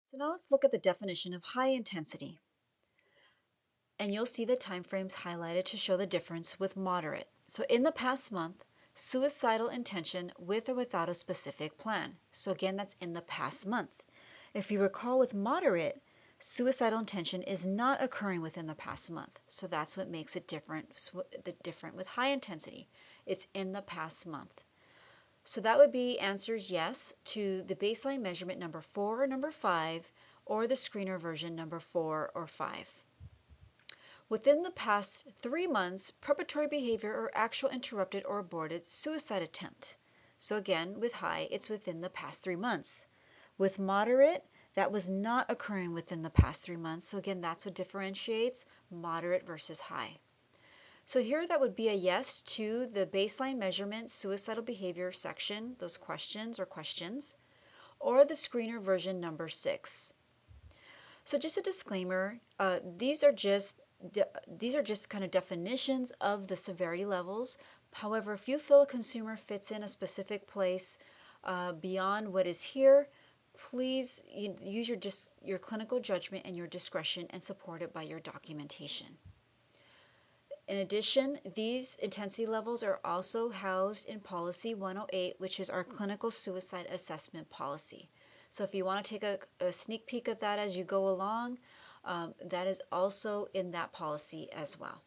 So now let's look at the definition of high intensity. And you'll see the time frames highlighted to show the difference with moderate. So in the past month, suicidal intention with or without a specific plan. So again, that's in the past month. If you recall with moderate, suicidal intention is not occurring within the past month. So that's what makes it different with high intensity. It's in the past month. So that would be answers yes to the baseline measurement number 4 or number 5, or the screener version number 4 or 5. Within the past 3 months, preparatory behavior or actual interrupted or aborted suicide attempt. So again, with high, it's within the past 3 months. With moderate, that was not occurring within the past 3 months. So again, that's what differentiates moderate versus high. So here that would be a yes to the baseline measurement suicidal behavior section, those questions, or the screener version number 6. So just a disclaimer, these are just kind of definitions of the severity levels. However, if you feel a consumer fits in a specific place beyond what is here, please use your clinical judgment and your discretion and support it by your documentation. In addition, these intensity levels are also housed in Policy 108, which is our clinical suicide assessment policy. So if you want to take a sneak peek at that as you go along, that is also in that policy as well.